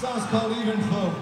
song's called Even Flow.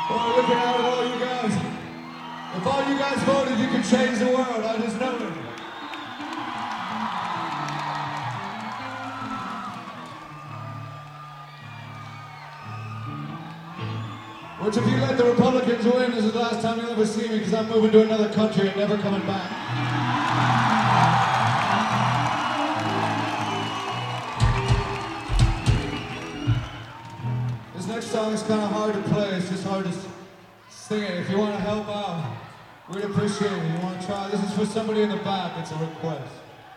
Boy, looking out at all you guys. If all you guys voted, you could change the world. I just know it. Which if you let the Republicans win, this is the last time you'll ever see me because I'm moving to another country and never coming back. This next song is kind of hard to play, it's just hard to sing it. If you want to help out, we'd appreciate it. You want to try? This is for somebody in the back, it's a request.